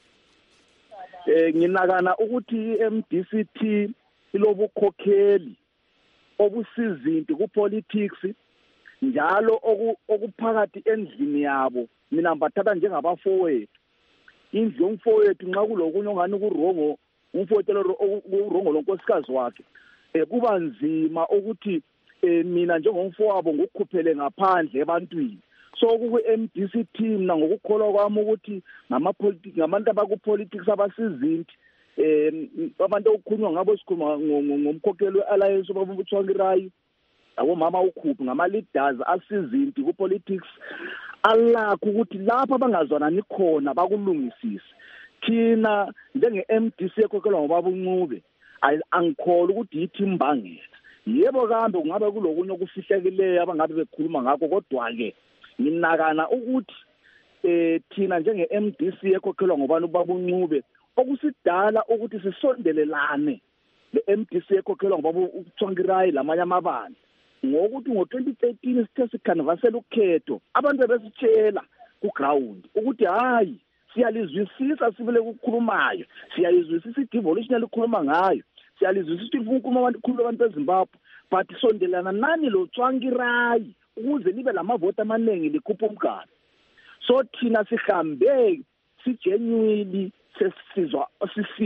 Nginakana ukuthi i-MDCT ilobukhokheli obusizinti ku-politics, njalo okuphakathi endlini yabo. Mina mbathatha njengabafowethu. Indlu yomfowethu nxa kulokunye ongani kurongo, umfowethu urongo lonkosikazi wakhe, kuba nzima ukuthi mina njengomfowabo ngokukhuphele ngaphandle ebantwini. So ku-MDCT mina ngokukholwa kwami ukuthi ngabantu abaku-politics abasizinti, abantu okukhulunywa ngabo sikhuluma ngomkhokheli we-alliance ubaba uTsvangirai, abomama ukhuphi ngama-leaders asizinti ku-politics alakho ukuthi lapho abangazwanani khona bakulungisise. Thina njenge-MDC ekhokhelwa ngobaba uNcube angikholwa ukuthi yithi imbangela. Yebo kambe kungabe kulokunye okufihlekileyo abangabe bekhuluma ngakho, kodwa-ke nginakana ukuthi thina njenge-MDC ekhokhelwa ngobani ubaba uNcube okusidala ukuthi sisondelelane le-MDC ekhokhelwa ngobaba uTsvangirai lamanye amabandla, ngokuthi ngo-2013 sithe sikhanvasela ukhetho abantu besitshela ku-ground ukuthi hayi siyalizwisisa sibile kukhulumayo, siyayizwisisa i-devolution elikhuluma ngayo, siyalizwisisa ukuthi ukukhuluma abantu beZimbabwe, but sondelana nani lo Tsvangirai ukuze libe lamavoti amaningi likhupha umgalo. So thina sihambe sigenuinely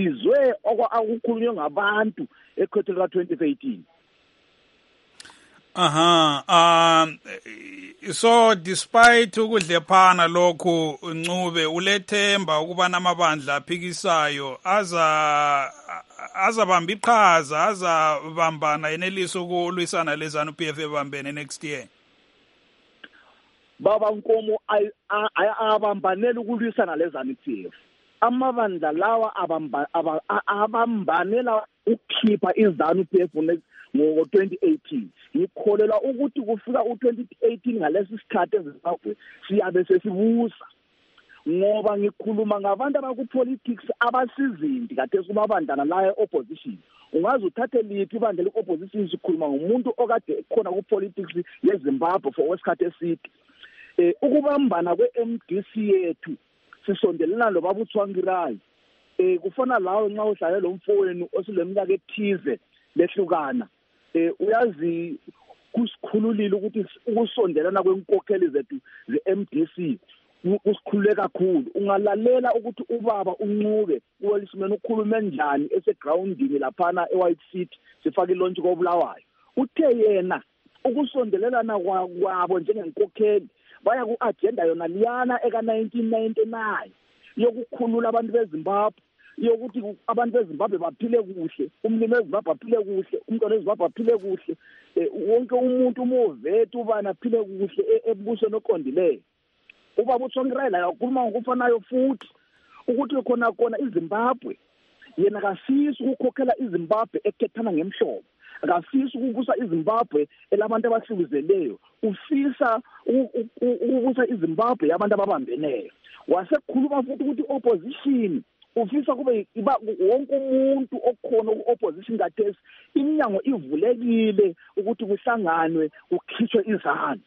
sisizwe okukhulunywe ngabantu ekhethweni ka-2013. So despite ukudlephana lokhu Ncube ulethemba ukuba namabandla aphikisayo azabamba iqhaza azabambana enelisa ukulwisana lezanu PF ebambene next year. Baba Nkomo abambanela ukulwisana lezanu PF. Amabandla lawa abambanela ukukhipha izanu PF ngo-2018 ngikholelwa ukuthi kufika u-2018 ngalesi sikhathi eZimbabwe siyabe sesibusa ngoba ngikhuluma ngabantu abakupolitics abasizindi kade kumabandana la e-opposition. Ungaze uthathe lithi ibandla le-opposition sikhuluma ngomuntu okade khona kupolitics yeZimbabwe for wesikhathi eside. Ukubambana kwe-MDC yethu sisondelana lo baba uTsvangirai kufana lawo nxa uhlale lo mfowenu osileminyaka ethize lehlukana uyazi kusikhululile ukuthi ukusondelana kwenkokheli zethu ze-MDC kusikhulule kakhulu. Ungalalela ukuthi ubaba uNcube uwelisimene ukhulume njani esegroundini laphana eWhite City sifaka ilontshe koBulawayo. Uthe yena ukusondelelana kwabo njengenkokheli baya ku-agenda yona liyana eka-1999 yokukhulula abantu beZimbabwe, yokuthi abantu beZimbabwe baphile kuhle, umlimi weZimbabwe aphile kuhle, umntwana weZimbabwe aphile kuhle, wonke umuntu umovethu ubani aphile kuhle ebusweni oqondileyo. Ubaba uTsvangirai la ukhuluma ngokufanayo futhi ukuthi khona iZimbabwe yena kasisi ukukhokhela iZimbabwe ekhethana ngemhlobo, akafisa ukubusa iZimbabwe elabantu abahlukuzeleyo, ufisa ukubusa iZimbabwe yabantu ababambeneyo. Wasekhuluma futhi ukuthi opposition ufisa kube wonke umuntu okhona ku-opposition kathesi iminyango ivulekile ukuthi kuhlanganwe kukhishwe izanu.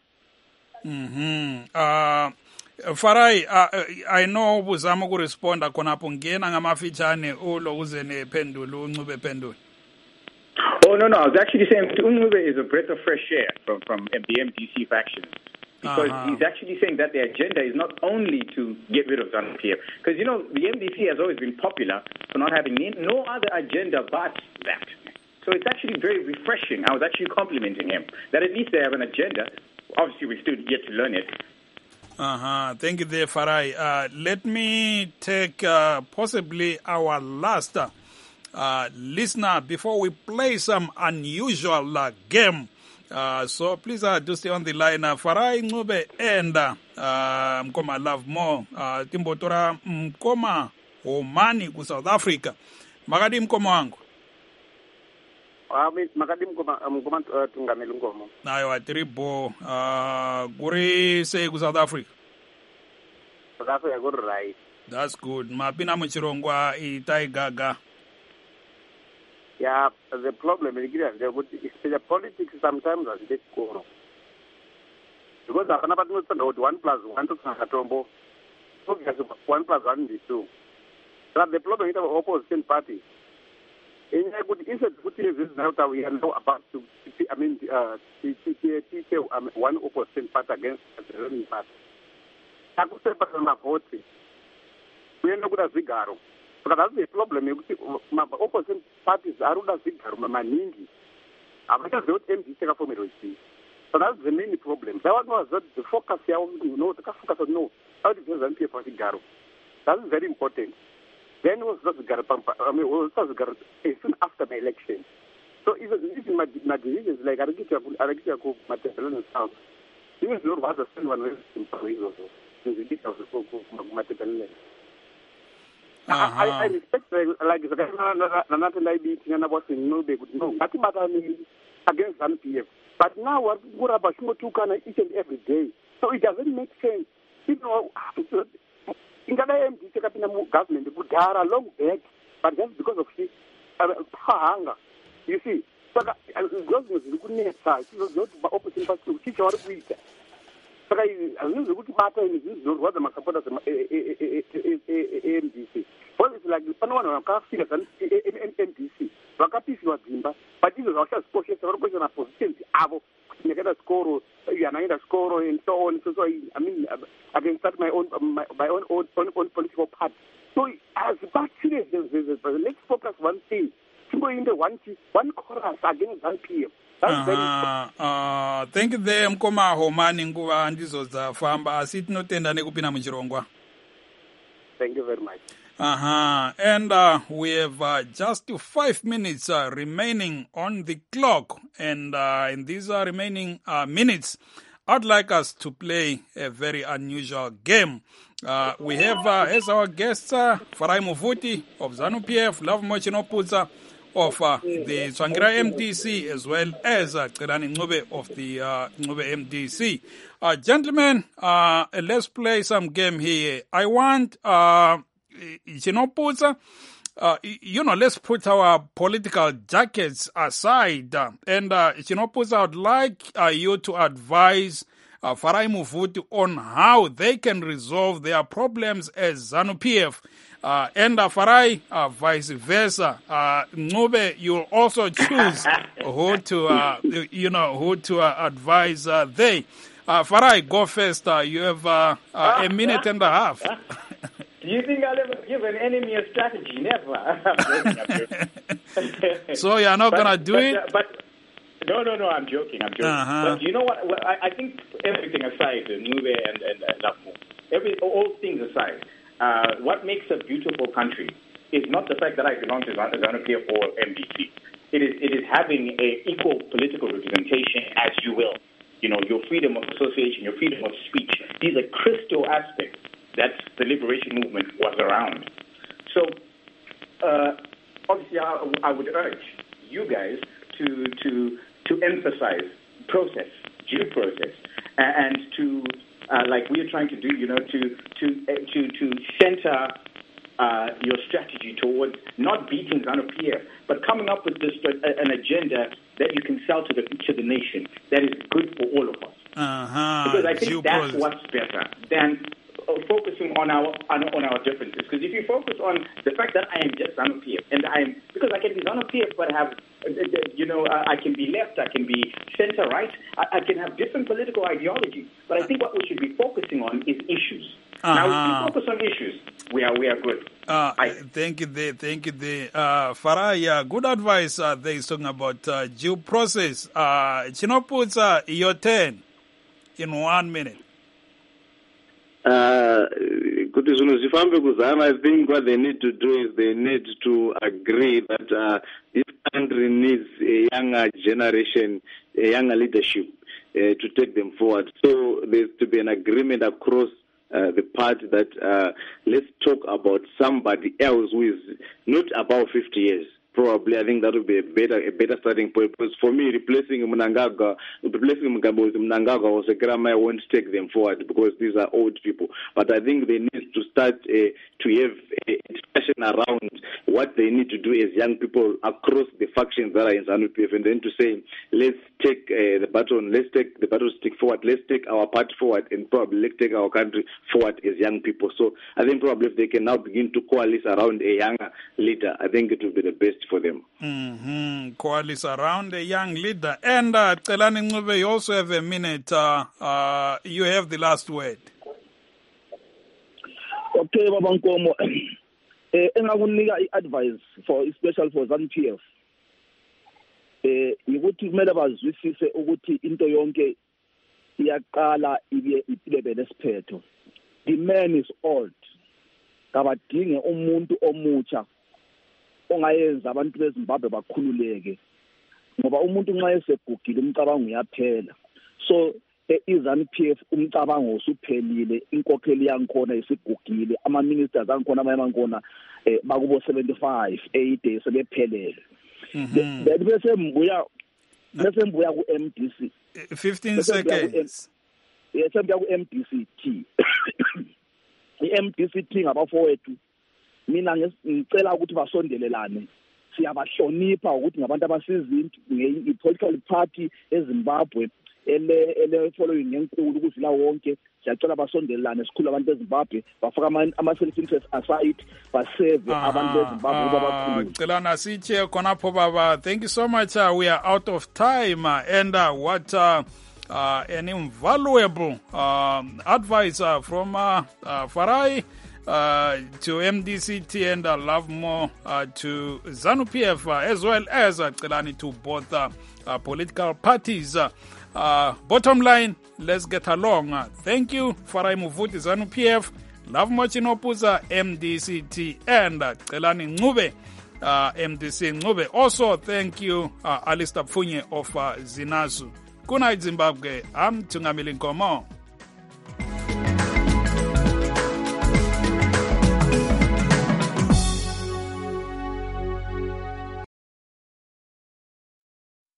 Farai, I know ubuzama ukuresponda khonapho ngena ngamafitshane ulokuze nephendulo uNcube phendulo. Oh, no, I was actually saying Uncube is a breath of fresh air from the MDC faction. Because he's actually saying that the agenda is not only to get rid of ZANU-PF. Because, you know, the MDC has always been popular for not having no other agenda but that. So it's actually very refreshing. I was actually complimenting him that at least they have an agenda. Obviously, we still yet to learn it. Thank you there, Farai. Let me take possibly our last listener before we play some unusual game. So please do stay on the line. Farai Ncube and Mkoma Love More. Timbotora Mkoma Omani ku South Africa. Magadi Mkoma wangu. Magadi Mkoma tungameli Mkomo. Nayo atribo guri say ku South Africa. South Africa go right. That's good. Mapina muchirongwa itaigaga. Yeah, the problem is the politics sometimes are bit cool. Because I'm not going to 1 + 1 to Katombo. So 1 + 1 is 2. But the problem is the opposition party. In a good instead of putting this now that we are now about to one opposition party against the ruling party. I could say but I'm vote. We are not good as Zigaro. But that's the problem. Opposition parties are not Zigaro maningi. I'm just not MDC for me to see. So that's the main problem. That was that the focus here, the focus on no. How did the ZANU-PF for Zigaro? That is very important. Then was not soon after the election. So even my decisions like I get my television sound. Even though was the same one in Paris also. I respect like the nothing like beating and about no they would know. But against ZANU-PF. But now what about Tukana each and every day? So it doesn't make sense. You know, in the government, would are long back, but that's because of hunger. You see, so government is good near side. It's not opposite to teach our week. But I know the good matter is this what the Macapota MDC. Well, it's like the Panama of Cassius and MDC. Wakapis was Zimba, but this is also special question of position. Avo, you get a score, you are a score, and so on. So I mean, I can start my own political party. So as back serious, let's focus one thing. timboinde one chorus against ZANU-PF. Thank you there Mkoma Homani nguva ndizo dzafamba asi tinotenda nekupinda muchirongwa. Thank you very much. And we have just 5 minutes remaining on the clock, and in these remaining minutes I'd like us to play a very unusual game. We have as our guests Farai Muvuti of ZANU-PF, Love Mochinoputsa of the Tsvangira MDC, as well as Qelani Ncube of the Ncube MDC. Gentlemen, let's play some game here. I want Chinoputsa, let's put our political jackets aside. And Chinoputsa, I would like you to advise Farai Muvuti on how they can resolve their problems as ZANU-PF. And Farai, vice versa. Ncube, you'll also choose who to advise they. Farai, go first. You have a minute and a half. Do you think I'll ever give an enemy a strategy? Never. So you're not going to do it? No, I'm joking. But you know what? Well, I think everything aside, Ncube and Lafu, all things aside, what makes a beautiful country is not the fact that I belong to ZANU-PF or MDC. It is having an equal political representation, as you will. Your freedom of association, your freedom of speech. These are crystal aspects that the liberation movement was around. So, obviously, I would urge you guys to emphasize process, due process, and to like we are trying to do, to center your strategy towards not beating ZANU-PF, but coming up with an agenda that you can sell to the nation that is good for all of us. Because I think that's what's better than focusing on our differences. Because if you focus on the fact that I am just ZANU-PF, and because I can be ZANU-PF, but have, I can be left, I can be center right, I can have different political ideologies. But I think what we should be focusing on is issues. Now, if we focus on issues, we are good. Thank you there. Farai, good advice. There is talking about due process. Chinoputsa, your turn in 1 minute. I think what they need to do is they need to agree that this country needs a younger generation, a younger leadership to take them forward. So there's to be an agreement across the party that let's talk about somebody else who is not above 50 years. Probably, I think that would be a better starting point. Because for me, replacing Mnangagwa with Mnangagwa or Sekrama won't take them forward because these are old people. But I think they need to start to have a discussion around what they need to do as young people across the factions that are in ZANU-PF, and then to say, let's take the baton stick forward, let's take our party forward, and probably let's take our country forward as young people. So I think probably if they can now begin to coalesce around a younger leader, I think it will be the best for them. Coalesce around a young leader. And Qelani Ncube, you also have a minute. You have the last word. Okay, Baba Nkomo. Engakunika advice especially for ZANU-PF. Ukuthi kumele bazwisise ukuthi into yonke iyaqala ibe nesiphetho. The man is old. Kabadinge umuntu omutsha ongayenza abantu beZimbabwe bakhululeke. Ngoba umuntu nxa esegugile umcabango uyaphela. So iZANU-PF umcabango usuphelile, inkokheli yankhona isigugile, ama-ministers ankhona amayamankhona bakubo 75 80 sebephelele. Bese mbuya ku-MDC 15 seconds. Sembuya ku-MDCT. I-MDCT ngabafowethu mina ngicela ukuthi basondelelane, siyabahlonipha ukuthi ngabantu abasizinto nge-political party eZimbabwe ele following ngenkulu ukudlula wonke. Siyacela basondelelane sikhulu abantu beZimbabwe bafaka ama-self interest aside baseve abantu beZimbabwe babakhulule. Qelana siche khonapho baba. Thank you so much. We are out of time and what an invaluable advice from Farai. to MDCT and love more to ZANU-PF as well as Celani to both political parties. Bottom line, let's get along. Thank you, Farai Muvuti, ZANU-PF, Love Mochinopuza, MDCT, and Celani Ncube, MDC Ncube. Also, thank you, Alistair Pfunye of Zinazu. Good night, Zimbabwe. I'm Tungamili Nkomo.